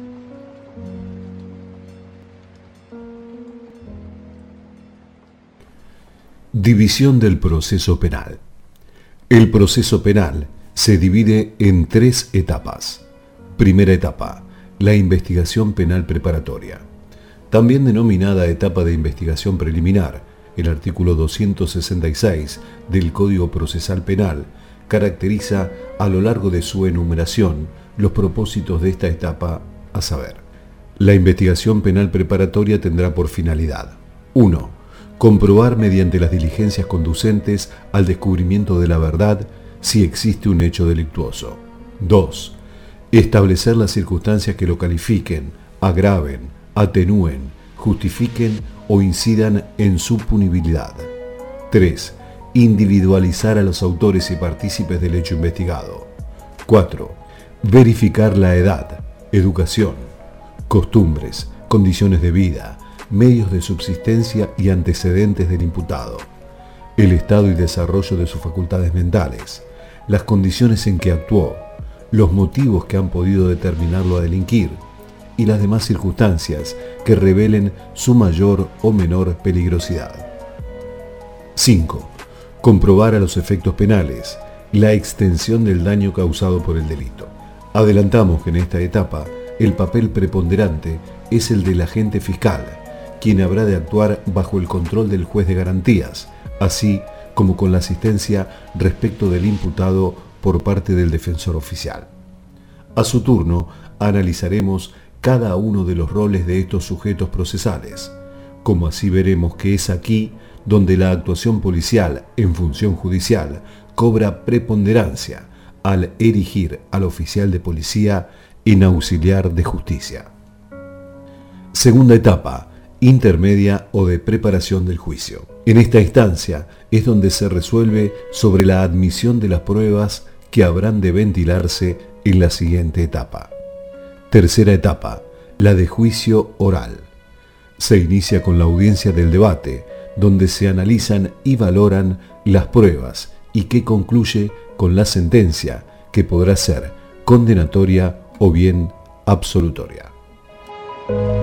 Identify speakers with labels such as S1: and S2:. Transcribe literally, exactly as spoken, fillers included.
S1: División del proceso penal. El proceso penal se divide en tres etapas. Primera etapa, la investigación penal preparatoria. También denominada etapa de investigación preliminar, el artículo doscientos sesenta y seis del Código Procesal Penal caracteriza a lo largo de su enumeración los propósitos de esta etapa, a saber: la investigación penal preparatoria tendrá por finalidad: uno. Comprobar mediante las diligencias conducentes al descubrimiento de la verdad si existe un hecho delictuoso. dos. Establecer las circunstancias que lo califiquen, agraven, atenúen, justifiquen o incidan en su punibilidad. tres. Individualizar a los autores y partícipes del hecho investigado. cuatro. Verificar la edad, educación, costumbres, condiciones de vida, medios de subsistencia y antecedentes del imputado, el estado y desarrollo de sus facultades mentales, las condiciones en que actuó, los motivos que han podido determinarlo a delinquir y las demás circunstancias que revelen su mayor o menor peligrosidad. cinco. Comprobar a los efectos penales la extensión del daño causado por el delito. Adelantamos que en esta etapa el papel preponderante es el del agente fiscal, quien habrá de actuar bajo el control del juez de garantías, así como con la asistencia respecto del imputado por parte del defensor oficial. A su turno, analizaremos cada uno de los roles de estos sujetos procesales, como así veremos que es aquí donde la actuación policial en función judicial cobra preponderancia al erigir al oficial de policía en auxiliar de justicia. Segunda etapa, intermedia o de preparación del juicio. En esta instancia es donde se resuelve sobre la admisión de las pruebas que habrán de ventilarse en la siguiente etapa. Tercera etapa, la de juicio oral. Se inicia con la audiencia del debate, donde se analizan y valoran las pruebas y que concluye con la sentencia, que podrá ser condenatoria o bien absolutoria.